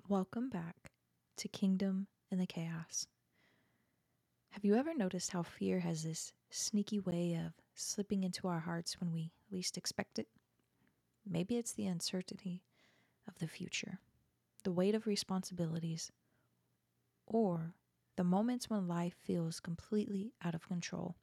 Welcome back to Kingdom in the Chaos. Have you ever noticed how fear has this sneaky way of slipping into our hearts when we least expect it? Maybe it's the uncertainty of the future, the weight of responsibilities, or the moments when life feels completely out of control.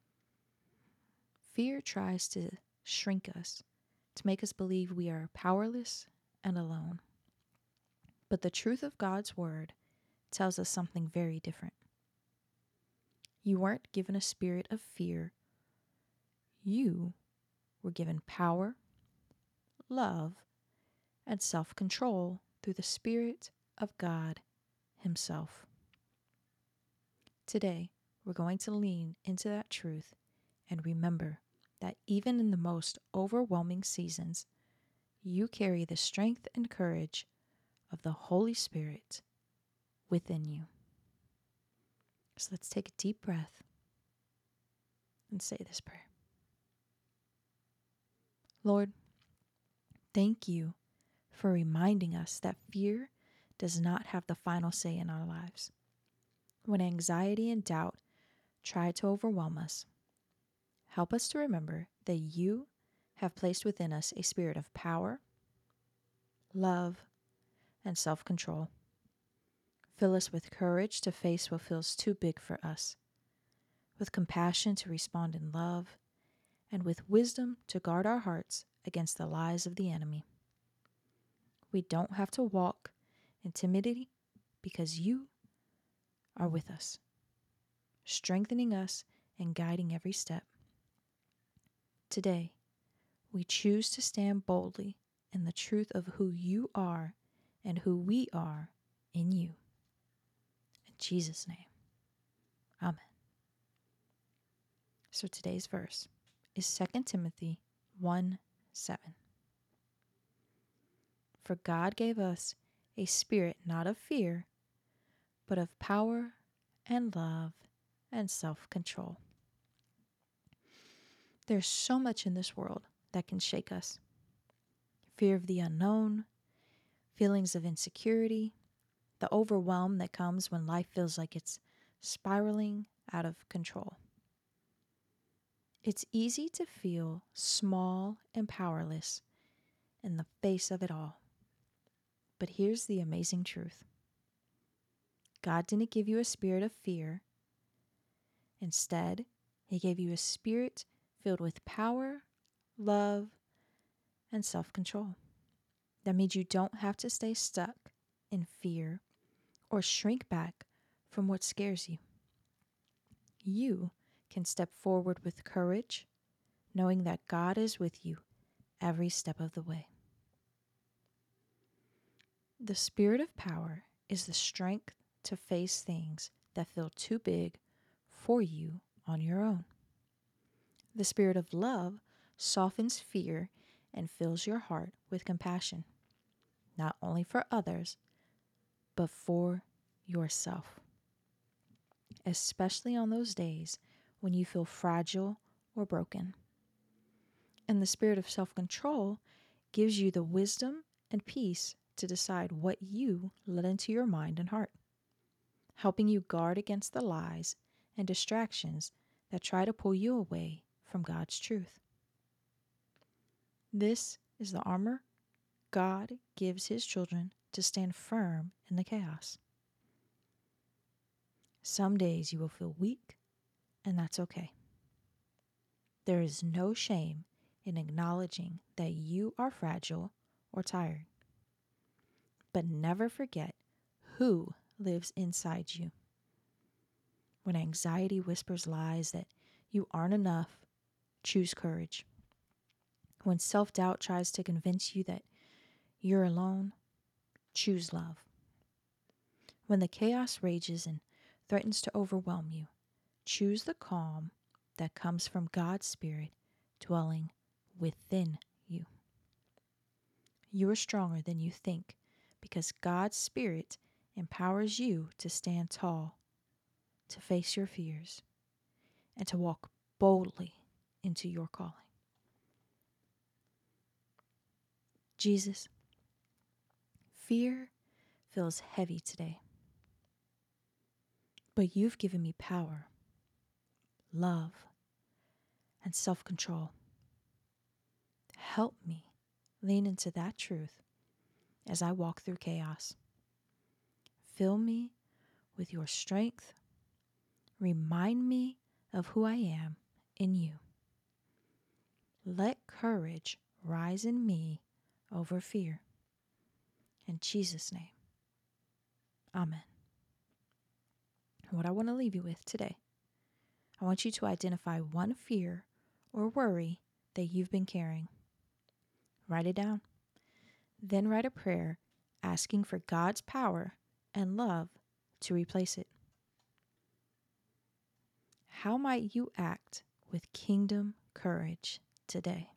Fear tries to shrink us, to make us believe we are powerless and alone. But the truth of God's word tells us something very different. You weren't given a spirit of fear. You were given power, love, and self-control through the Spirit of God Himself. Today, we're going to lean into that truth and remember that even in the most overwhelming seasons, you carry the strength and courage of the Holy Spirit within you. So let's take a deep breath and say this prayer. Lord, thank you for reminding us that fear does not have the final say in our lives. When anxiety and doubt try to overwhelm us, help us to remember that you have placed within us a spirit of power, love, and self-control. Fill us with courage to face what feels too big for us, with compassion to respond in love, and with wisdom to guard our hearts against the lies of the enemy. We don't have to walk in timidity because you are with us, strengthening us and guiding every step. Today, we choose to stand boldly in the truth of who you are and who we are in you. In Jesus' name, amen. So today's verse is 2 Timothy 1:7. For God gave us a spirit not of fear, but of power and love and self-control. There's so much in this world that can shake us. Fear of the unknown, feelings of insecurity, the overwhelm that comes when life feels like it's spiraling out of control. It's easy to feel small and powerless in the face of it all. But here's the amazing truth. God didn't give you a spirit of fear. Instead, He gave you a spirit filled with power, love, and self-control. That means you don't have to stay stuck in fear or shrink back from what scares you. You can step forward with courage, knowing that God is with you every step of the way. The spirit of power is the strength to face things that feel too big for you on your own. The spirit of love softens fear and fills your heart with compassion, not only for others, but for yourself, especially on those days when you feel fragile or broken. And the spirit of self-control gives you the wisdom and peace to decide what you let into your mind and heart, helping you guard against the lies and distractions that try to pull you away from God's truth. This is the armor God gives His children to stand firm in the chaos. Some days you will feel weak, and that's okay. There is no shame in acknowledging that you are fragile or tired. But never forget who lives inside you. When anxiety whispers lies that you aren't enough, choose courage. When self-doubt tries to convince you that you're alone, choose love. When the chaos rages and threatens to overwhelm you, choose the calm that comes from God's Spirit dwelling within you. You are stronger than you think because God's Spirit empowers you to stand tall, to face your fears, and to walk boldly into your calling. Jesus, fear feels heavy today. But you've given me power, love, and self-control. Help me lean into that truth as I walk through chaos. Fill me with your strength. Remind me of who I am in you. Let courage rise in me over fear. In Jesus' name, amen. What I want to leave you with today, I want you to identify one fear or worry that you've been carrying. Write it down. Then write a prayer asking for God's power and love to replace it. How might you act with kingdom courage today?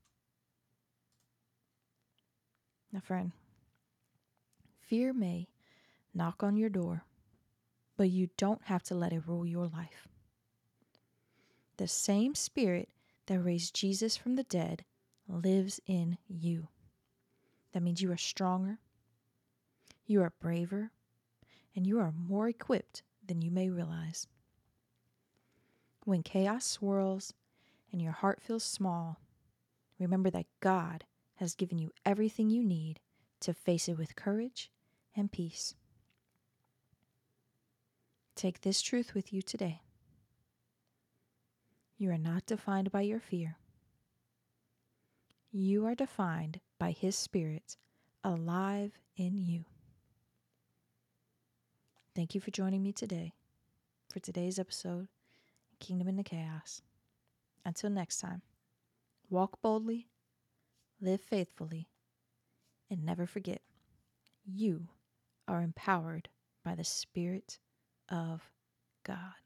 Now, friend, fear may knock on your door, but you don't have to let it rule your life. The same Spirit that raised Jesus from the dead lives in you. That means you are stronger, you are braver, and you are more equipped than you may realize. When chaos swirls and your heart feels small, remember that God has given you everything you need to face it with courage and peace. Take this truth with you today. You are not defined by your fear. You are defined by His Spirit alive in you. Thank you for joining me today for today's episode, Kingdom in the Chaos. Until next time, walk boldly, live faithfully, and never forget, you are empowered by the Spirit of God.